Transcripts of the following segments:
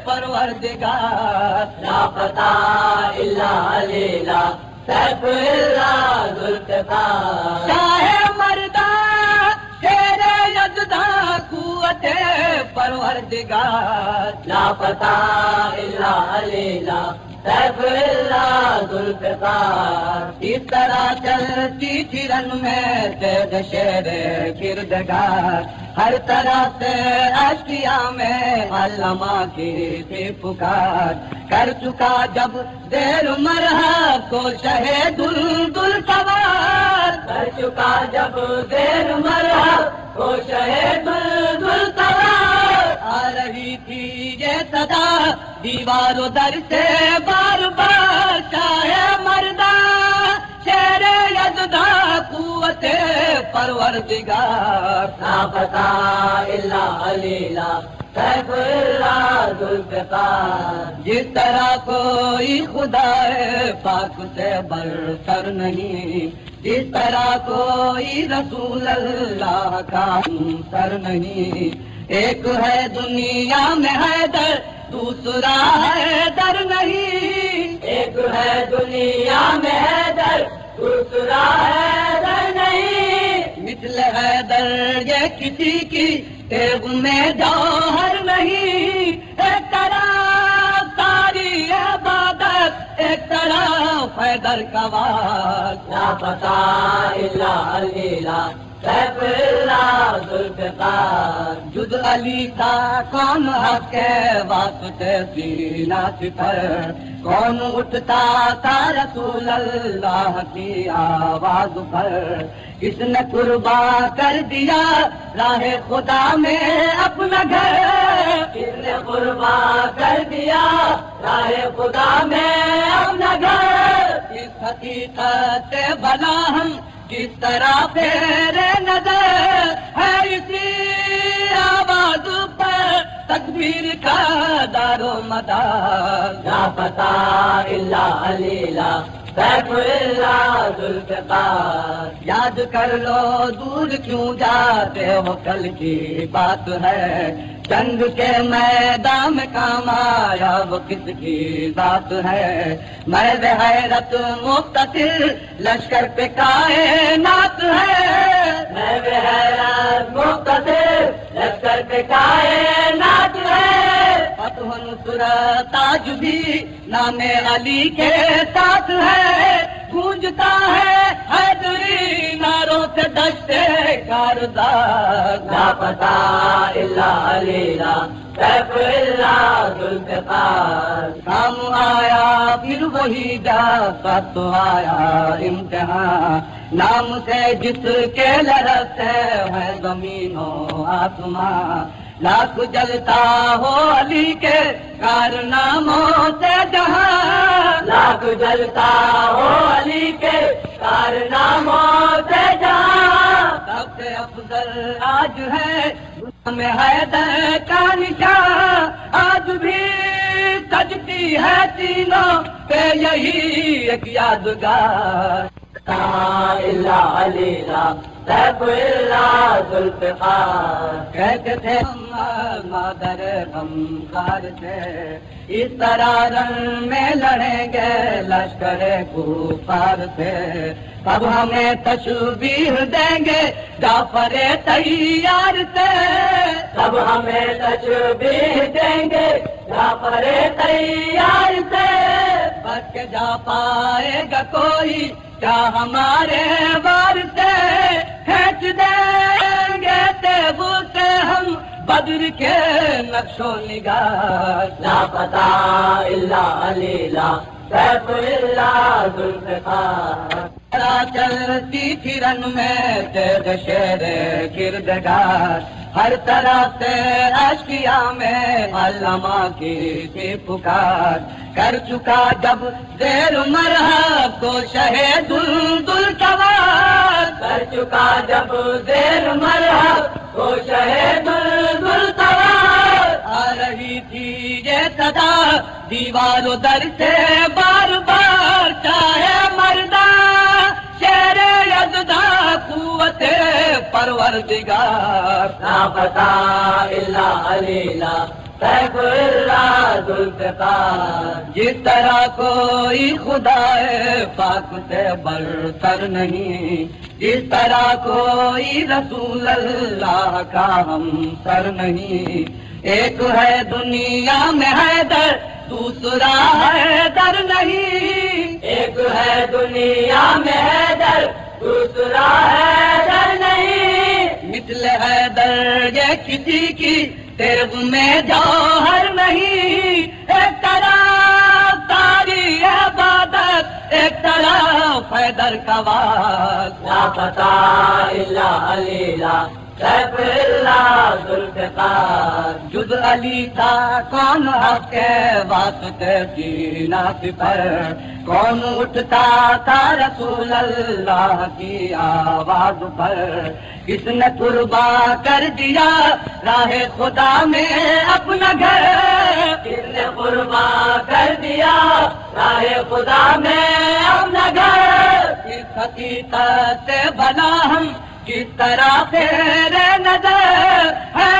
پروردگار لاپتہ الا علیلہ سیف اللہ ذوالفقار شاہ مردان شیر یزداں قوت پروردگار لاپتہ الا علیلہ سیف اللہ ذوالفقار اس طرح چلتی تھی رن میں تیز شیر کردگار ہر طرح سے اشکیا میں علامہ کی تھی پکار کر چکا جب دیر مرحب کو شہید دل سوار کر چکا جب دیر مرحب کو شہید دل سوار آ رہی تھی یہ صدا دیوار و در سے بار بار شاہ مردان شیر یزداں قوت پروردگار لاپتہ الا علیلہ سیف اللہ ذوالفقار جس طرح کوئی خدا پاک سے برتر نہیں جس طرح کوئی رسول اللہ کا سر نہیں ایک ہے دنیا میں حیدر دوسرا حیدر نہیں ایک ہے دنیا میں حیدر دوسرا حیدر نہیں مثل حیدر یہ کسی کی تیغ میں جوہر نہیں ایک طرف ساری عبادت ایک طرف حیدر کا وار لاپتہ الا علیلہ سیف اللہ ذوالفقار جز علی کا کون حق کے واسطے سینہ سپر کون اٹھتا تھا رسول اللہ کی آواز پر کس نے قربان کر دیا راہ خدا میں اپنا گھر کس نے قربان کر دیا راہ خدا میں اپنا گھر اس حقیقت سے بنا ہم کس طرح پھیرے نظر ہے اسی آواز پر تکبیر کا دار و مدار لاپتہ الا علیلہ سیف اللہ ذوالفقار یاد کر لو دور کیوں جاتے ہو کل کی بات ہے جنگ کے میدان میں کام آیا وہ کس کی ذات ہے میں حیرت مقتصر لشکر پہ کائنات ہے میں حیرت مقتصر لشکر پہ کائنات ہے فتح نصرت آج بھی نام علی کے ساتھ ہے گونجتا ہے حیدری ناروں سے دشتے کاردار لاپتہ الا علیلہ سیف اللہ ذوالفقار کام آیا پھر وہی جا سب تو آیا امتحان نام سے جس کے لرزتے ہے زمین و آسمان لاکھ جلتا ہو علی کے کارناموں سے جہاں لاکھ جلتا ہو علی کے کارناموں سے جہاں سب سے افضل آج ہے میں حیدر کا نشان آج بھی سجتی ہے تینوں پہ یہی ایک یادگار الا علیلہ سیف اللہ ذوالفقار کہتے تھے ہم مادر غمخوار سے اس طرح رن میں لڑیں گے لشکر کفار سے اب ہمیں تشبیہ دیں گے جعفر تیار سے اب ہمیں تشبیہ دیں گے جعفر تیار سے بچ کے جا پائے گا کوئی کیا ہمارے وار سے کھینچ دیں گے تیغ سے ہم بدر کے نقش و نگار لاپتہ الا علیلہ سیف اللہ ذوالفقار چلتی تھی رن میں تیز شیر کردگار ہر طرح سے اشکیا میں علامہ کی تھی پکار کر چکا جب دیر مرحب کو شہید دل سوار کر چکا جب دیر مرحب کو شہید دل سوار آ رہی تھی یہ صدا دیوار و در سے بار بار چاہے مردان شیر یزداں قوت پروردگار لاپتہ الا علیلہ سیف اللہ ذوالفقار، جس طرح کوئی خدا پاک سے برتر نہیں، جس طرح کوئی رسول اللہ کا ہمسر نہیں۔ ایک ہے دنیا میں حیدر، دوسرا حیدر نہیں، ایک ہے دنیا میں حیدر، دوسرا حیدر نہیں۔ مثل حیدر یہ کسی کی تیغ میں جوہر نہیں، ایک طرف ساری عبادت، ایک طرف حیدر کا واس، لا پتہ الا علیلہ سیف اللہ ذوالفقار۔ جز علی تھا کون حق کے واسطے سینہ پر، کون اٹھتا تھا رسول اللہ کی آواز پر، کس نے قربان کر دیا راہ خدا میں اپنا گھر، کس نے قربان کر دیا راہ خدا میں اپنا گھر۔ اس حقیقت سے بنا ہم کس طرح تیرے نظر ہے،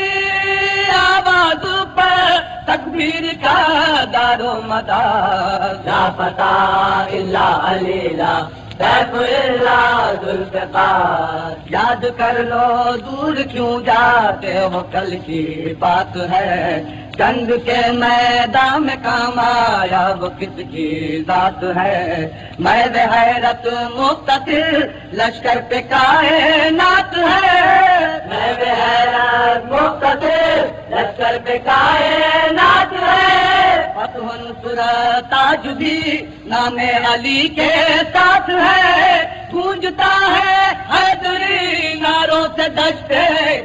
اسی آواز پر تکبیر کا دار و مدار، لا پتہ الا علیلہ سیف اللہ ذوالفقار۔ یاد کر لو دور کیوں جاتے ہو، کل کی بات ہے، جنگ کے میدان میں کام آیا وہ کس کی ذات ہے، محض حیرت مقتدر لشکر پہ کائنات ہے، محض حیرت مقتدر لشکر پہ کائنات ہے۔ فتح نصرت آج بھی نام علی کے ساتھ ہے، گونجتا ہے حیدری ناروں سے دشتے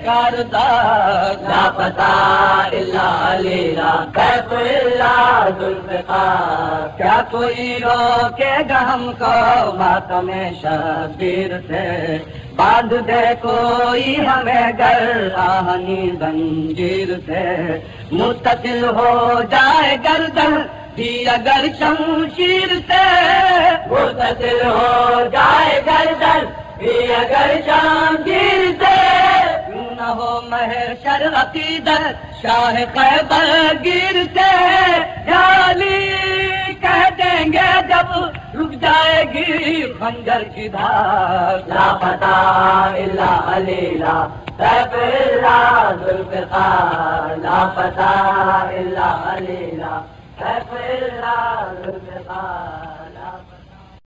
کارزار، لا پتہ الا علیلہ سیف اللہ ذوالفقار۔ کیا کوئی روکے گا ہم کو ماتم شبیر سے، باندھ دے کوئی ہمیں گر آہنی زنجیر سے، متصل ہو جائے گردن بھی اگر شمشیر سے، متصل ہو جائے گردن بھی اگر شمشیر سے، کیوں نہ ہو محشر عقیدت شاہ خیبر گیر سے، یا علی کہہ دیں گے جب رک جائے گی خنجر کی دھار، لا پتہ الا علیلہ سیف اللہ ذوالفقار، لا پتہ الا علیلہ سیف اللہ ذوالفقار۔